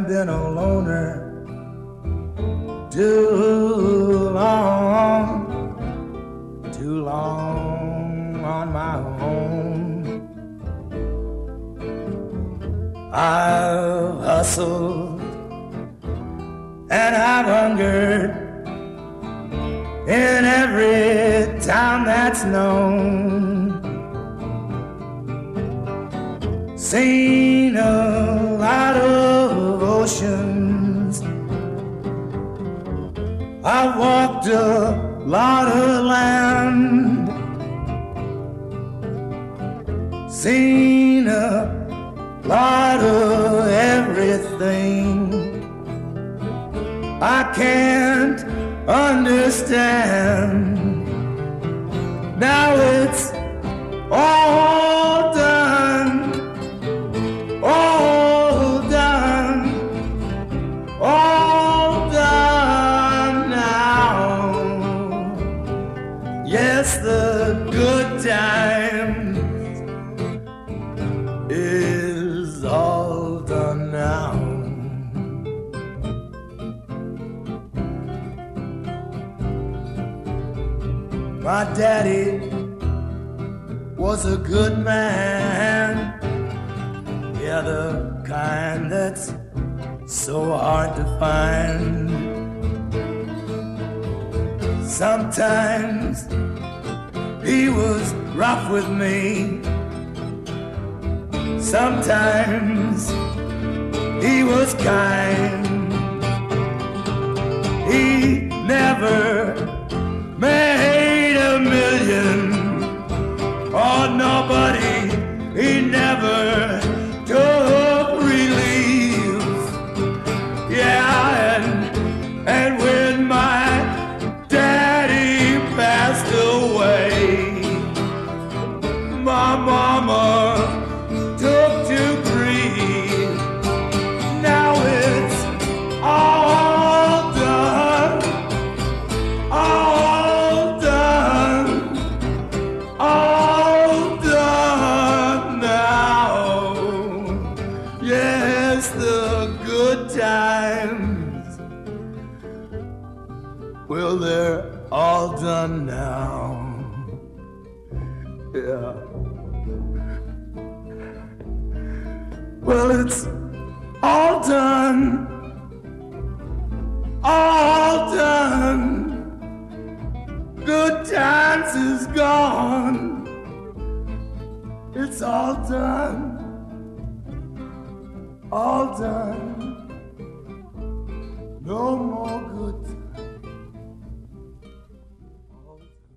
I've been a loner too long on my own. I've hustled and I've hungered in every town that's known. Seen a lot of oceans, I've walked a lot of land, seen a lot of everything I can't understand. Now it's all done, all done, all done now. Yes, the good times is all done now. My daddy was a good man, yeah, the kind that's so hard to find. Sometimes he was rough with me, sometimes he was kind. He never made a million, oh nobody, he never took relief. Yeah, and when my daddy passed away, my mama took to grief. Now it's all done, all done, all done now. Yes, the good times, well, they're all done now. Yeah. Well, it's all done, all done. Good times is gone. It's all done, all done. No more